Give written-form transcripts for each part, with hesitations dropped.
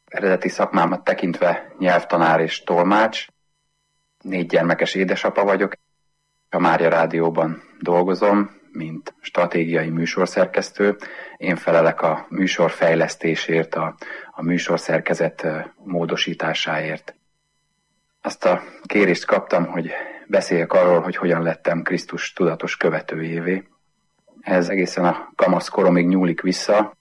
eredeti szakmámat tekintve nyelvtanár és tolmács. 4 gyermekes édesapa vagyok. A Mária Rádióban dolgozom, mint stratégiai műsorszerkesztő. Én felelek a műsor fejlesztésért, a műsorszerkezet módosításáért. Azt a kérést kaptam, hogy beszéljek arról, hogy hogyan lettem Krisztus tudatos követőjévé. Ez egészen a kamasz koromig nyúlik vissza.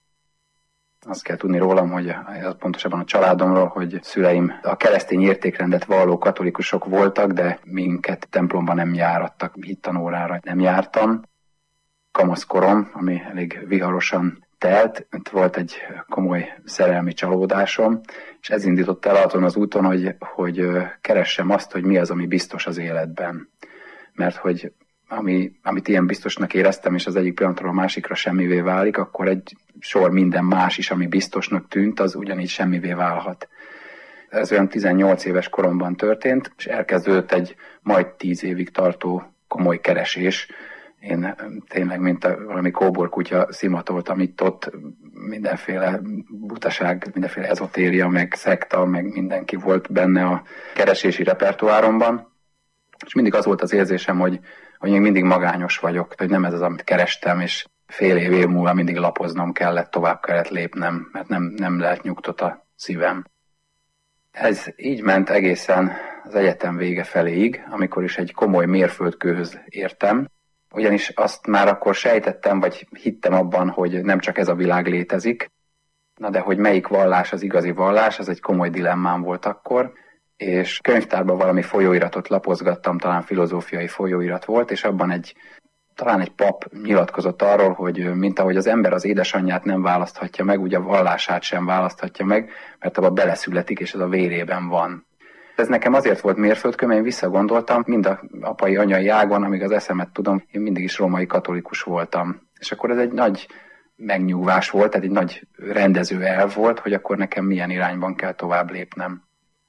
Azt kell tudni rólam, hogy pontosabban a családomról, hogy szüleim a keresztény értékrendet valló katolikusok voltak, de minket templomban nem járattak, hittanórára nem jártam. Kamaszkorom, ami elég viharosan telt, volt egy komoly szerelmi csalódásom, és ez indított el azon az úton, hogy keressem azt, hogy mi az, ami biztos az életben. Mert hogy amit ilyen biztosnak éreztem, és az egyik pillanatról a másikra semmivé válik, akkor egy sor minden más is, ami biztosnak tűnt, az ugyanígy semmivé válhat. Ez olyan 18 éves koromban történt, és elkezdődött egy majd 10 évig tartó komoly keresés. Én tényleg, mint valami kóborkutya szimatoltam itt-ott, mindenféle butaság, mindenféle ezotéria, meg szekta, meg mindenki volt benne a keresési repertoáromban. És mindig az volt az érzésem, hogy még mindig magányos vagyok, hogy nem ez az, amit kerestem, és fél év múlva mindig lapoznom kellett, tovább kellett lépnem, mert nem lehet nyugtot a szívem. Ez így ment egészen az egyetem vége feléig, amikor is egy komoly mérföldkőhöz értem, ugyanis azt már akkor sejtettem, vagy hittem abban, hogy nem csak ez a világ létezik, na de hogy melyik vallás az igazi vallás, az egy komoly dilemmám volt akkor, és könyvtárban valami folyóiratot lapozgattam, talán filozófiai folyóirat volt, és abban talán egy pap nyilatkozott arról, hogy mint ahogy az ember az édesanyját nem választhatja meg, úgy a vallását sem választhatja meg, mert abban beleszületik, és ez a vérében van. Ez nekem azért volt mérföldkő, mert én visszagondoltam, mind a apai, anyai ágon, amíg az eszemet tudom, én mindig is római katolikus voltam. És akkor ez egy nagy megnyugvás volt, tehát egy nagy rendező elv volt, hogy akkor nekem milyen irányban kell tovább lépnem.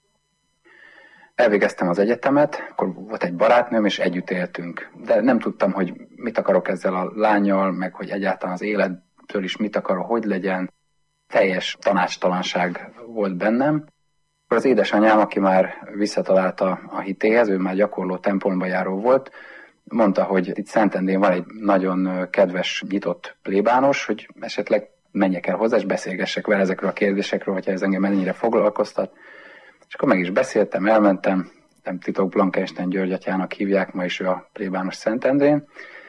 Elvégeztem az egyetemet, akkor volt egy barátnőm, és együtt éltünk. De nem tudtam, hogy mit akarok ezzel a lánnyal, meg hogy egyáltalán az élettől is mit akarok, hogy legyen. Tanácstalanság volt bennem. Akkor az édesanyám, aki már visszatalálta a hitéhez, ő már gyakorló templomba járó volt, mondta, hogy itt Szentendén van egy nagyon kedves, nyitott plébános, hogy esetleg menjek el hozzá, és beszélgessek vele ezekről a kérdésekről, hogyha ez engem ennyire foglalkoztat. És akkor meg is beszéltem, elmentem, nem titok, Blankenstein György atyának hívják, ma is ő a plébános Szentendrén,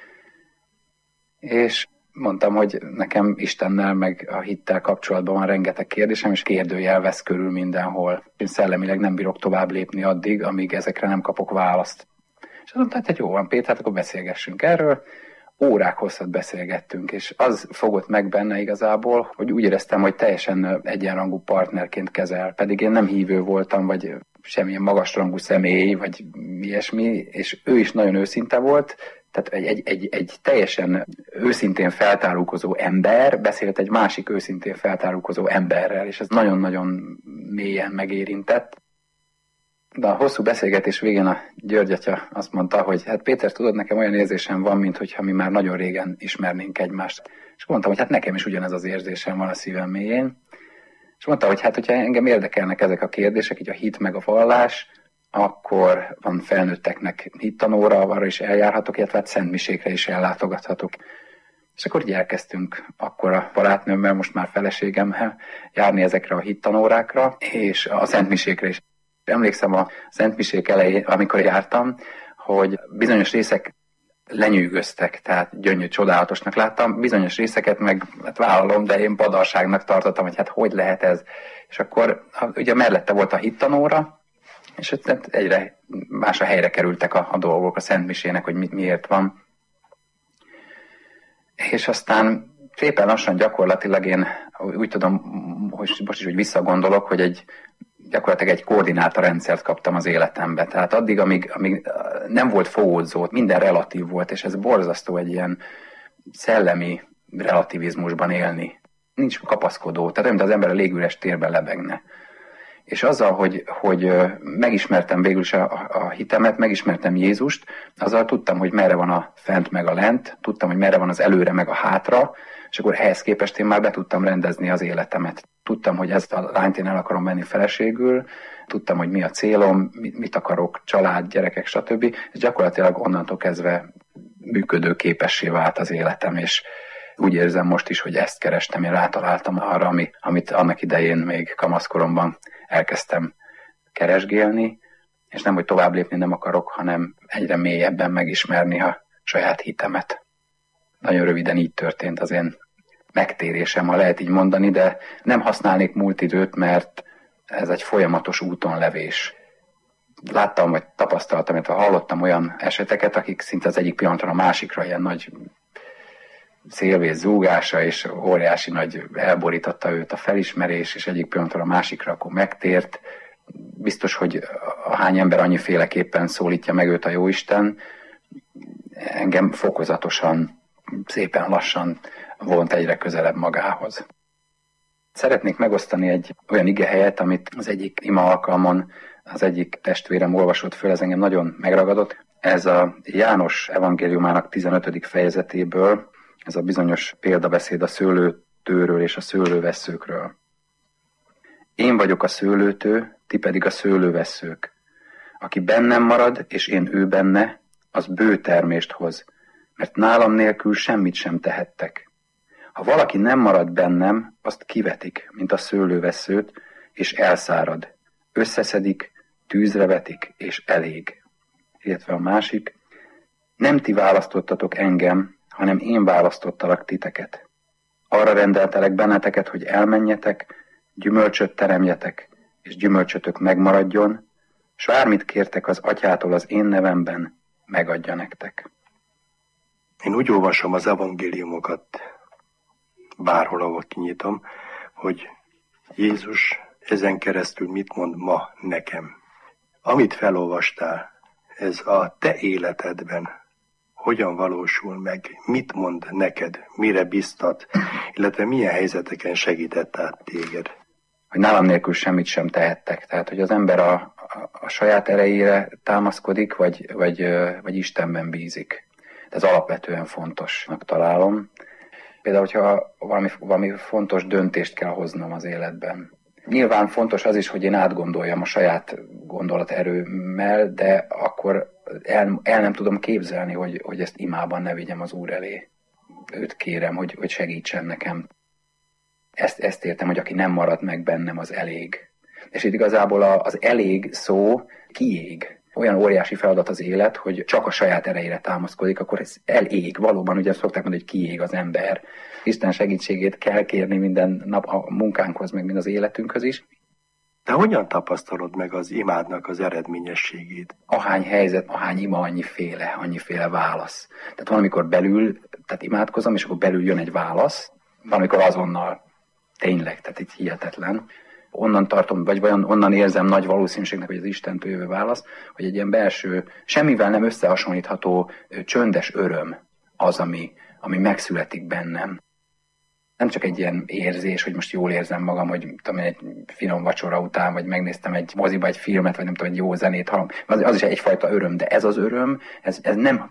és mondtam, hogy nekem Istennel meg a hittel kapcsolatban van rengeteg kérdésem, és kérdőjel vesz körül mindenhol. Én szellemileg nem bírok tovább lépni addig, amíg ezekre nem kapok választ. És azt mondta, hogy jó van, Péter, hát akkor beszélgessünk erről. Órák hosszat beszélgettünk, és az fogott meg benne igazából, hogy úgy éreztem, hogy teljesen egyenrangú partnerként kezel. Pedig én nem hívő voltam, vagy semmilyen magasrangú személy, vagy ilyesmi, és ő is nagyon őszinte volt. Tehát egy teljesen őszintén feltárulkozó ember beszélt egy másik őszintén feltárulkozó emberrel, és ez nagyon-nagyon mélyen megérintett. De a hosszú beszélgetés végén a György atya azt mondta, hogy hát Péter, tudod, nekem olyan érzésem van, mintha mi már nagyon régen ismernénk egymást. És mondtam, hogy hát nekem is ugyanez az érzésem van a szívem mélyén. És mondta, hogy hát, hogyha engem érdekelnek ezek a kérdések, így a hit meg a vallás, akkor van felnőtteknek hittanóra, arra is eljárhatok, illetve hát szentmisékre is ellátogathatok. És akkor így elkezdtünk akkor a barátnőmmel, most már feleségemmel járni ezekre a hittanórákra, és a szentmisékre is. Emlékszem a szentmisék elején, amikor jártam, hogy bizonyos részek lenyűgöztek, tehát gyönyörű, csodálatosnak láttam, bizonyos részeket meg hát vállalom, de én badarságnak tartottam, hogy hát hogy lehet ez. És akkor ugye mellette volt a hittanóra, és egyre másra helyre kerültek a dolgok a szentmisének, hogy miért van. És aztán szépen lassan gyakorlatilag én úgy tudom, hogy most is úgy visszagondolok, hogy gyakorlatilag egy koordinátorrendszert kaptam az életembe. Tehát addig, amíg nem volt fogódzó, minden relatív volt, és ez borzasztó egy ilyen szellemi relativizmusban élni. Nincs kapaszkodó, tehát olyan, mint az ember a légüres térben lebegne. És azzal, hogy megismertem végül is a hitemet, megismertem Jézust, azzal tudtam, hogy merre van a fent meg a lent, tudtam, hogy merre van az előre meg a hátra, és akkor ehhez képest én már be tudtam rendezni az életemet. Tudtam, hogy ezt a lányt én el akarom venni feleségül, tudtam, hogy mi a célom, mit akarok, család, gyerekek, stb. És gyakorlatilag onnantól kezdve működőképessé vált az életem, és úgy érzem most is, hogy ezt kerestem, én rátaláltam arra, amit annak idején még kamaszkoromban elkezdtem keresgélni, és nem, hogy tovább lépni nem akarok, hanem egyre mélyebben megismerni a saját hitemet. Nagyon röviden így történt az én megtérésem, ha lehet így mondani, de nem használnék múlt időt, mert ez egy folyamatos úton levés. Láttam, vagy tapasztaltam, illetve hallottam olyan eseteket, akik szinte az egyik pillanatra a másikra ilyen nagy szélvész zúgása, és óriási nagy elborította őt a felismerés, és egyik pillanatra a másikra akkor megtért. Biztos, hogy hány ember annyiféleképpen szólítja meg őt a Jóisten, engem fokozatosan, szépen lassan vont egyre közelebb magához. Szeretnék megosztani egy olyan igehelyet, amit az egyik ima alkalmon az egyik testvérem olvasott föl, ez engem nagyon megragadott. Ez a János evangéliumának 15. fejezetéből, ez a bizonyos példabeszéd a szőlőtőről és a szőlővesszőkről. Én vagyok a szőlőtő, ti pedig a szőlővesszők. Aki bennem marad, és én ő benne, az bő termést hoz, mert nálam nélkül semmit sem tehettek. Ha valaki nem marad bennem, azt kivetik, mint a szőlővesszőt, és elszárad. Összeszedik, tűzre vetik, és elég. Illetve a másik, nem ti választottatok engem, hanem én választottalak titeket. Arra rendeltelek benneteket, hogy elmenjetek, gyümölcsöt teremjetek, és gyümölcsötök megmaradjon, s bármit kértek az atyától az én nevemben, megadja nektek. Én úgy olvasom az evangéliumokat, bárhol, ahol kinyitom, hogy Jézus ezen keresztül mit mond ma nekem. Amit felolvastál, ez a te életedben hogyan valósul meg, mit mond neked, mire biztat, illetve milyen helyzeteken segített át téged. Hogy nálam nélkül semmit sem tehettek. Tehát, hogy az ember a saját erejére támaszkodik, vagy Istenben bízik. Ez alapvetően fontosnak találom. Például, hogyha valami fontos döntést kell hoznom az életben. Nyilván fontos az is, hogy én átgondoljam a saját gondolaterőmmel, de akkor el nem tudom képzelni, hogy ezt imában ne vigyem az Úr elé. Őt kérem, hogy segítsen nekem. Ezt értem, hogy aki nem marad meg bennem, az elég. És itt igazából az elég szó kiég. Olyan óriási feladat az élet, hogy csak a saját erejére támaszkodik, akkor ez elég. Valóban ugye szokták mondani, hogy kiég az ember. Isten segítségét kell kérni minden nap a munkánkhoz, meg mind az életünkhöz is. De hogyan tapasztalod meg az imádnak az eredményességét? Ahány helyzet, ahány ima, annyiféle válasz. Tehát van, amikor belül, tehát imádkozom, és akkor belül jön egy válasz, van, amikor azonnal, tényleg, tehát itt hihetetlen. Onnan tartom, vagy onnan érzem nagy valószínűségnek, hogy az Istentől jövő válasz, hogy egy ilyen belső, semmivel nem összehasonlítható csöndes öröm az, ami megszületik bennem. Nem csak egy ilyen érzés, hogy most jól érzem magam, hogy tudom, egy finom vacsora után, vagy megnéztem egy moziba egy filmet, vagy nem tudom, egy jó zenét hallom. Az is egyfajta öröm, de ez az öröm, ez nem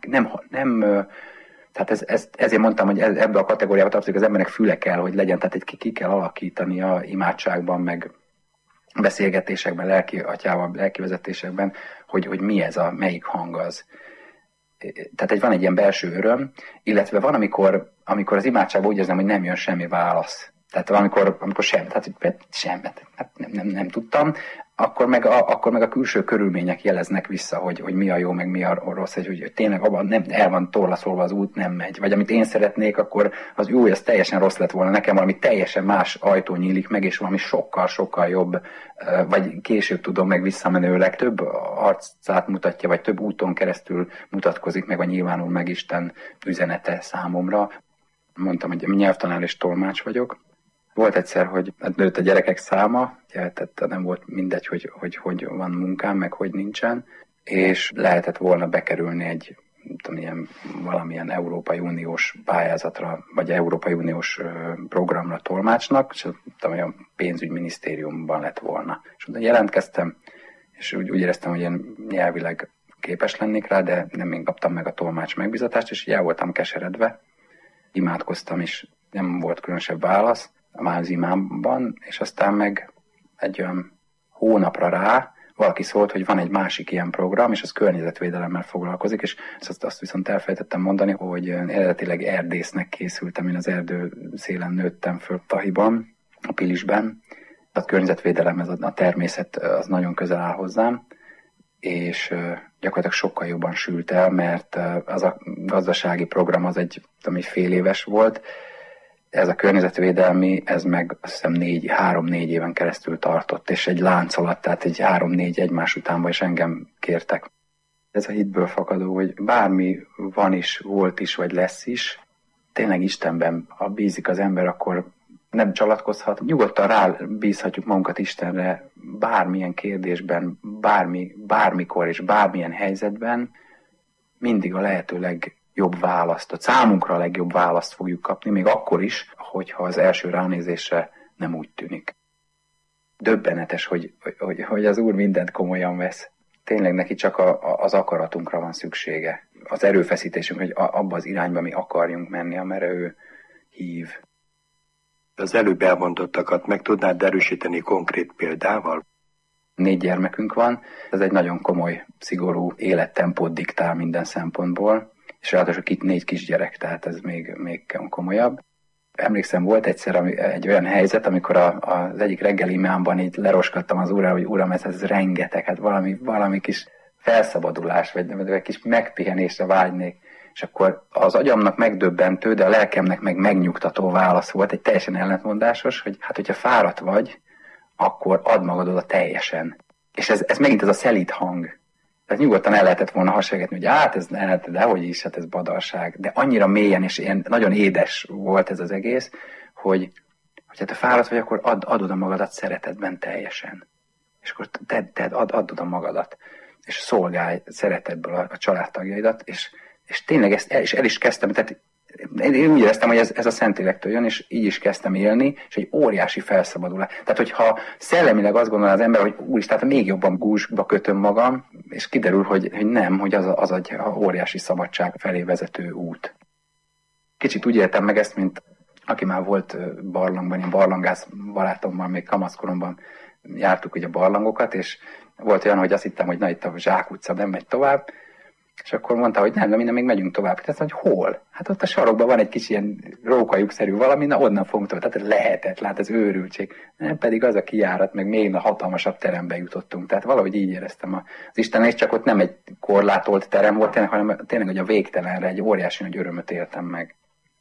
tehát ezért mondtam, hogy ebbe a kategóriába tartozik, az embernek füle kell, hogy legyen, tehát ki kell alakítani a imádságban, meg beszélgetésekben, lelki atyával, lelki vezetésekben, hogy mi ez melyik hang az. Tehát van egy ilyen belső öröm, illetve van, amikor az imádságban úgy érzem, hogy nem jön semmi válasz. Tehát valamikor sem, hát nem tudtam, akkor meg a külső körülmények jeleznek vissza, hogy mi a jó, meg mi a rossz, hogy tényleg abban nem el van torlaszolva az út, nem megy. Vagy amit én szeretnék, akkor az jó, ez teljesen rossz lett volna, nekem valami teljesen más ajtó nyílik meg, és valami sokkal jobb, vagy később tudom meg visszamenőleg több arcát mutatja, vagy több úton keresztül mutatkozik meg, vagy nyilvánul meg Isten üzenete számomra. Mondtam, hogy nyelvtanár és tolmács vagyok. Volt egyszer, hogy nőtt a gyerekek száma, tehát nem volt mindegy, hogy van munkám, meg hogy nincsen, és lehetett volna bekerülni valamilyen Európai Uniós pályázatra, vagy Európai Uniós programra tolmácsnak, és a pénzügyminisztériumban lett volna. És oda jelentkeztem, és úgy éreztem, hogy én nyelvileg képes lennék rá, de nem én kaptam meg a tolmács megbízatást, és így el voltam keseredve. Imádkoztam, és Nem volt különösebb válasz az imámban, és aztán meg egy olyan hónapra rá valaki szólt, hogy van egy másik ilyen program, és az környezetvédelemmel foglalkozik, és azt viszont elfelejtettem mondani, hogy eredetileg erdésznek készültem, én az erdő szélen nőttem föl Tahiban, a Pilisben, tehát környezetvédelem, ez a természet az nagyon közel áll hozzám, és gyakorlatilag sokkal jobban sült el, mert az a gazdasági program az egy fél éves volt, ez a környezetvédelmi, ez meg azt hiszem 3-4 éven keresztül tartott, és egy láncolat, tehát egy 3-4 egymás utánban is engem kértek. Ez a hitből fakadó, hogy bármi van is, volt is, vagy lesz is, tényleg Istenben, ha bízik az ember, akkor nem csalatkozhat. Nyugodtan rábízhatjuk magunkat Istenre bármilyen kérdésben, bármikor és bármilyen helyzetben, mindig a lehető legjobb választ, a számunkra a legjobb választ fogjuk kapni, még akkor is, hogyha az első ránézésre nem úgy tűnik. Döbbenetes, hogy az Úr mindent komolyan vesz. Tényleg neki csak az akaratunkra van szüksége. Az erőfeszítésünk, hogy abba az irányba mi akarjunk menni, amerre ő hív. Az előbb elmondottakat meg tudnád erősíteni konkrét példával? 4 gyermekünk van, ez egy nagyon komoly, szigorú élettempót diktál minden szempontból, és ráadásul 4 kisgyerek, tehát ez még komolyabb. Emlékszem, volt egyszer egy olyan helyzet, amikor az egyik reggeli imámban így leroskadtam az Úrra, hogy Uram, ez rengeteg, hát valami kis felszabadulás, vagy egy kis megpihenésre vágynék. És akkor az agyamnak megdöbbentő, de a lelkemnek meg megnyugtató válasz volt, egy teljesen ellentmondásos, hogy hát, hogyha fáradt vagy, akkor add magad oda teljesen. És ez megint ez a szelíd hang. Tehát nyugodtan el lehetett volna hasonlítani, hogy hát ez lehet, dehogy is, hát ez badarság. De annyira mélyen és ilyen nagyon édes volt ez az egész, hogy hát ha fáradt vagy, akkor add oda magadat szeretetben teljesen. És akkor add oda magadat. És szolgálj szeretetből a családtagjaidat, és tényleg el is kezdtem, tehát én úgy éreztem, hogy ez a Szentlélektől jön, és így is kezdtem élni, és egy óriási felszabadulás. Tehát, hogyha szellemileg azt gondolná az ember, hogy úristen, tehát még jobban gúzsba kötöm magam, és kiderül, hogy nem, hogy az egy óriási szabadság felé vezető út. Kicsit úgy éltem meg ezt, mint aki már volt barlangban, ilyen barlangász barátommal, még kamaszkoromban jártuk ugye a barlangokat, és volt olyan, hogy azt hittem, hogy na itt a Zsák utca nem megy tovább, és akkor mondta, hogy nem, de minden még megyünk tovább. Tehát hogy hol? Hát ott a sarokban van egy kis ilyen rókajukszerű valami, na onnan fogunk tovább. Tehát lehetetlen, ez őrültség. Nem pedig az a kijárat, meg még a hatalmasabb terembe jutottunk. Tehát valahogy így éreztem az Isten, és csak ott nem egy korlátolt terem volt, hanem tényleg, hogy a végtelenre egy óriási nagy örömöt éltem meg.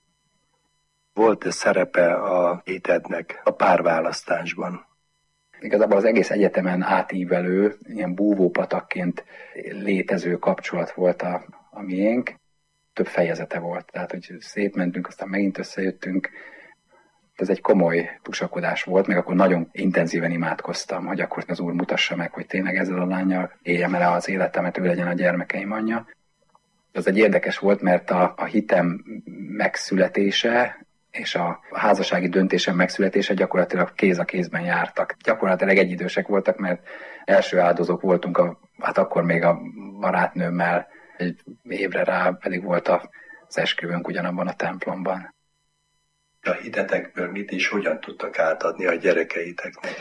Volt-e szerepe a hitednek a párválasztásban? Igazából az egész egyetemen átívelő, ilyen búvópatakként létező kapcsolat volt a miénk. Több fejezete volt, tehát hogy szétmentünk, aztán megint összejöttünk. Ez egy komoly tusakodás volt, meg akkor nagyon intenzíven imádkoztam, hogy akkor az Úr mutassa meg, hogy tényleg ezzel a lánnyal éljem el az életemet, ő legyen a gyermekeim anyja. Ez egy érdekes volt, mert a hitem megszületése és a házassági döntésem megszületése gyakorlatilag kéz a kézben jártak. Gyakorlatilag egyidősek voltak, mert első áldozók voltunk, hát akkor még a barátnőmmel, egy évre rá pedig volt az esküvőnk ugyanabban a templomban. A hitetekből mit és hogyan tudtak átadni a gyerekeiteknek?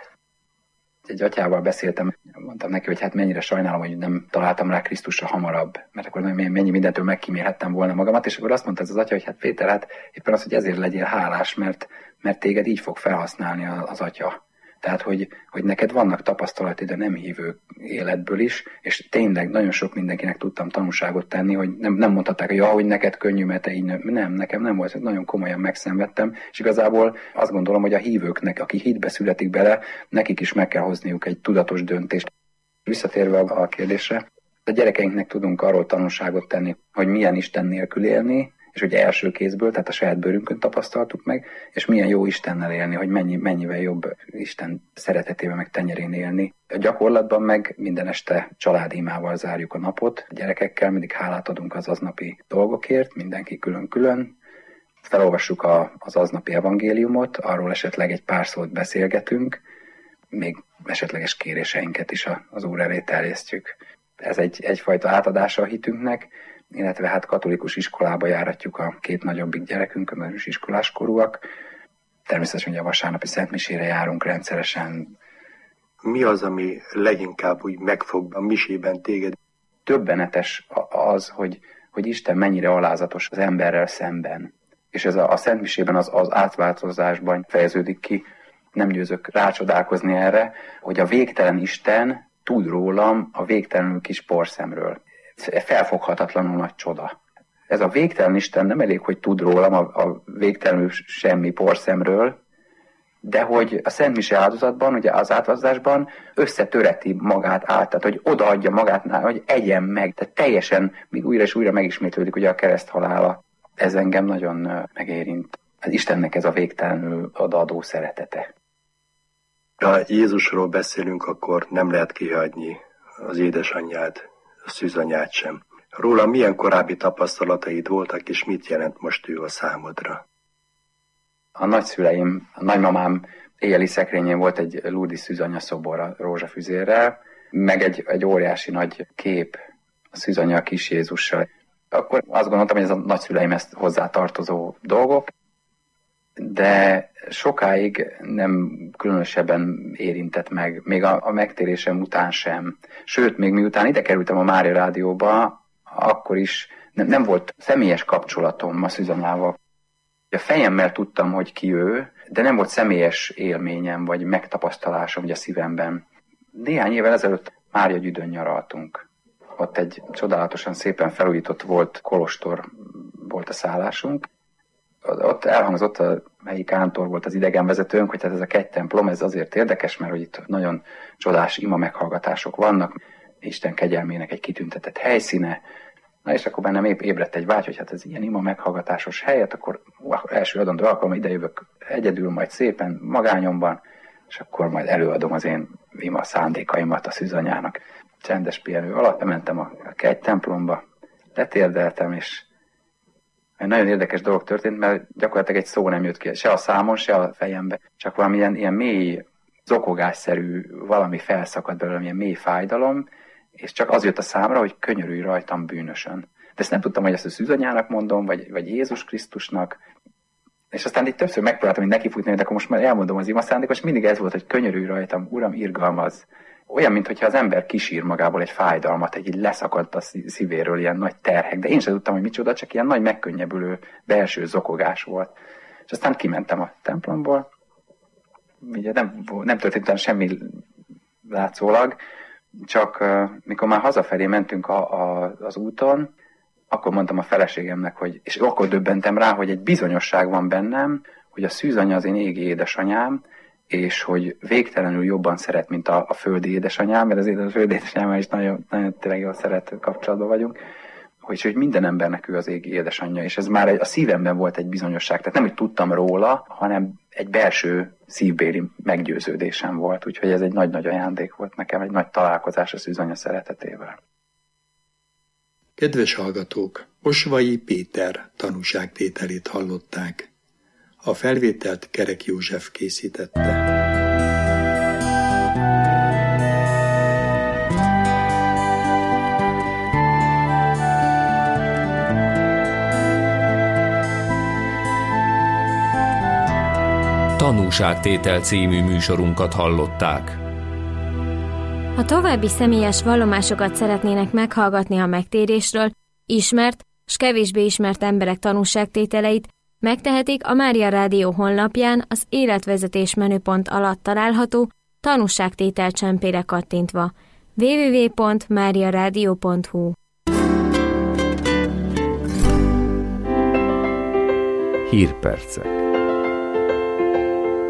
Egy atyával beszéltem, mondtam neki, hogy hát mennyire sajnálom, hogy nem találtam rá Krisztusra hamarabb, mert akkor mennyi mindentől megkímélhettem volna magamat, és akkor azt mondta ez az atya, hogy hát Péter, hát éppen az, hogy ezért legyél hálás, mert téged így fog felhasználni az atya. Tehát, hogy neked vannak tapasztalati, de nem hívő életből is, és tényleg nagyon sok mindenkinek tudtam tanúságot tenni, hogy nem mondhatták, hogy hogy neked könnyű, mert te így nem, nekem nem volt, nagyon komolyan megszenvedtem, és igazából azt gondolom, hogy a hívőknek, aki hitbe születik bele, nekik is meg kell hozniuk egy tudatos döntést. Visszatérve a kérdésre, a gyerekeinknek tudunk arról tanúságot tenni, hogy milyen Isten nélkül élni, és hogy első kézből, tehát a saját bőrünkön tapasztaltuk meg, és milyen jó Istennel élni, hogy mennyivel jobb Isten szeretetében meg tenyerén élni. A gyakorlatban meg minden este családimával zárjuk a napot, a gyerekekkel mindig hálát adunk az aznapi dolgokért, mindenki külön-külön, felolvassuk az aznapi evangéliumot, arról esetleg egy pár szót beszélgetünk, még esetleges kéréseinket is az Úr elé terjesztjük. Ez egyfajta átadása a hitünknek, illetve hát katolikus iskolába járatjuk a 2 nagyobbik gyerekünkön, az iskoláskorúak. Természetesen ugye a vasárnapi szentmisére járunk rendszeresen. Mi az, ami leginkább úgy megfog a misében téged? Döbbenetes az, hogy Isten mennyire alázatos az emberrel szemben. És ez a szentmisében az átváltozásban fejeződik ki. Nem győzök rácsodálkozni erre, hogy a végtelen Isten tud rólam a végtelenül kis porszemről. Felfoghatatlanul nagy csoda. Ez a végtelen Isten nem elég, hogy tud rólam a végtelenül semmi porszemről, de hogy a szentmise áldozatban, ugye az átváltozásban összetöreti magát át, tehát hogy odaadja magát, hogy egyen meg, tehát teljesen még újra és újra megismétlődik ugye a kereszt halála. Ez engem nagyon megérint. Az Istennek ez a végtelenül odaadó szeretete. Ha Jézusról beszélünk, akkor nem lehet kihagyni az édesanyját, a szűzanyát sem. Róla milyen korábbi tapasztalataid voltak, és mit jelent most ő a számodra? A nagyszüleim, a nagymamám éjjeli szekrényén volt egy Lourdes szűzanya szobor a rózsafüzérrel, meg egy óriási nagy kép, a szűzanya a kis Jézussal. Akkor azt gondoltam, hogy ez a nagyszüleim ezt hozzátartozó dolgok, de sokáig nem különösebben érintett meg, még a megtérésem után sem. Sőt, még miután ide kerültem a Mária Rádióba, akkor is nem volt személyes kapcsolatom a szűzanyával. A fejemmel tudtam, hogy ki ő, de nem volt személyes élményem, vagy megtapasztalásom ugye a szívemben. Néhány évvel ezelőtt Máriagyüdön nyaraltunk. Ott egy csodálatosan szépen felújított volt kolostor volt a szállásunk. Ott elhangzott, a helyi kántor volt az idegenvezetőnk, hogy ez a 2 templom, ez azért érdekes, mert hogy itt nagyon csodás ima meghallgatások vannak, Isten kegyelmének egy kitüntetett helyszíne. Na és akkor bennem épp ébredt egy vágy, hogy hát ez ilyen ima meghallgatásos helyet, akkor első adandó alkalommal idejövök egyedül, majd szépen magányomban, és akkor majd előadom az én ima szándékaimat a szűzanyának. Csendes pihenő alatt bementem a 2 templomba, letérdeltem, és egy nagyon érdekes dolog történt, mert gyakorlatilag egy szó nem jött ki, se a számon, se a fejembe, csak valamilyen ilyen mély, zokogásszerű valami felszakadt belőlem, ilyen mély fájdalom, és csak az jött a számra, hogy könyörülj rajtam bűnösön. De ezt nem tudtam, hogy ezt a szűzanyának mondom, vagy Jézus Krisztusnak. És aztán itt többször megpróbáltam, hogy nekifutni, de akkor most már elmondom az ima szándékot, és mindig ez volt, hogy könyörülj rajtam, Uram, irgalmaz. Olyan, mintha az ember kisír magából egy fájdalmat, egy leszakadt a szívéről ilyen nagy terhek, de én sem tudtam, hogy micsoda, csak ilyen nagy megkönnyebbülő belső zokogás volt. És aztán kimentem a templomból, ugye nem történt semmi látszólag, csak mikor már hazafelé mentünk az úton, akkor mondtam a feleségemnek, és akkor döbbentem rá, hogy egy bizonyosság van bennem, hogy a szűzanya az én égi édesanyám, és hogy végtelenül jobban szeret, mint a földi édesanyám, mert azért a földi édesanyámmal is nagyon, nagyon tényleg jól szerető kapcsolatban vagyunk, hogy minden embernek ő az égi édesanyja, és ez már a szívemben volt egy bizonyosság, tehát nem, hogy tudtam róla, hanem egy belső szívbéli meggyőződésem volt, úgyhogy ez egy nagy-nagy ajándék volt nekem, egy nagy találkozás a szűzanya szeretetével. Kedves hallgatók, Osvai Péter tanúságtételét hallották. A felvételt Kerek József készítette. Tanúságtétel című műsorunkat hallották. Ha további személyes vallomásokat szeretnének meghallgatni a megtérésről, ismert s kevésbé ismert emberek tanúságtételeit, megtehetik a Mária Rádió honlapján az életvezetés menüpont alatt található tanúságtétel csempére kattintva. www.mariaradio.hu Hírpercek.